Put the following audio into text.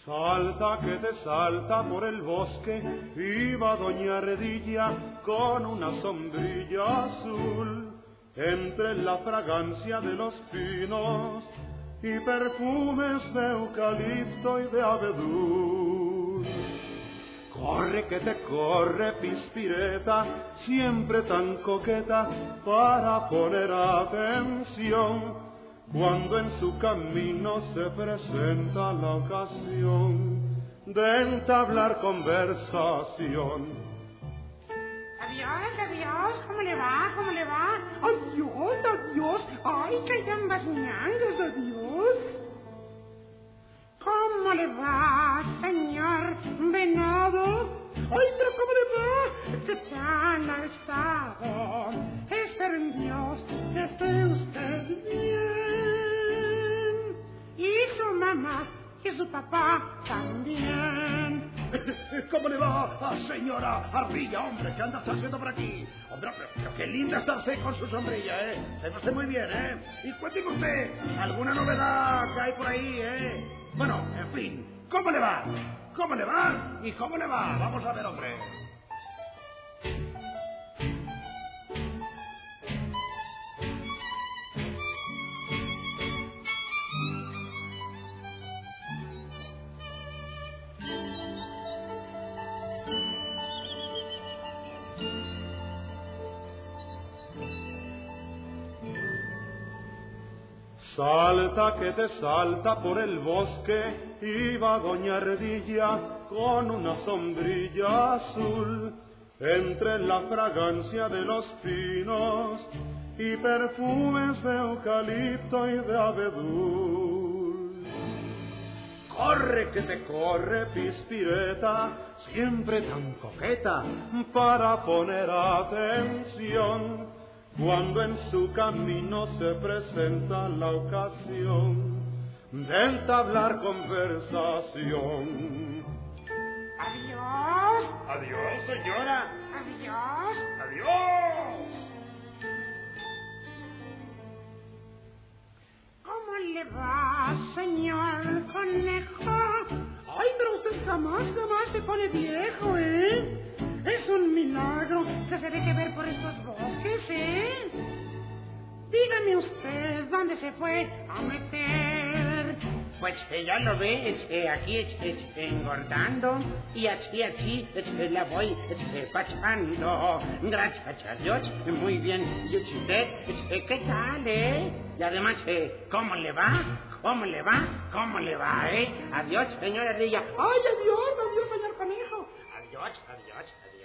Salta que te salta por el bosque, iba doña Ardilla con una sombrilla azul, entre la fragancia de los pinos y perfumes de eucalipto y de abedul. Corre que te corre, Pispireta, siempre tan coqueta, para poner atención cuando en su camino se presenta la ocasión de entablar conversación. Adiós, adiós, ¿cómo le va? ¿Cómo le va? Adiós, adiós, ay, que ambas ñangas, adiós. ¿Cómo le va, señor venado? Ay, pero ¿cómo le va? ¿Qué tal ha estado? Espero en Dios que esté usted bien. Y su mamá y su papá también. ¿Cómo le va, señora Ardilla? Hombre, ¿qué anda haciendo por aquí? Hombre, pero qué linda está usted con su sombrilla, ¿eh? Se ve muy bien, ¿eh? Y cuénteme usted, ¿alguna novedad que hay por ahí, Bueno, en fin, ¿cómo le va? ¿Cómo le va? ¿Y cómo le va? Vamos a ver, hombre. Salta que te salta por el bosque, iba doña Ardilla con una sombrilla azul, entre la fragancia de los pinos y perfumes de eucalipto y de abedul. Corre que te corre, Pispireta, siempre tan coqueta, para poner atención cuando en su camino se presenta la ocasión de entablar conversación. Adiós. Adiós, señora. Adiós. Adiós. ¿Cómo le va, señor conejo? Ay, pero usted jamás se pone viejo, ¿eh? Es un milagro que se deje ver por estos bosques, ¿eh? Dígame usted, ¿dónde se fue a meter? Pues ya lo ve, aquí engordando y así la voy pachando. Gracias a Dios, muy bien. ¿Y usted qué tal, Y además, ¿cómo le va? ¿Cómo le va? ¿Cómo le va, Adiós, señora Ardilla. Ay, adiós, adiós, señor conejo. Adiós, adiós, adiós.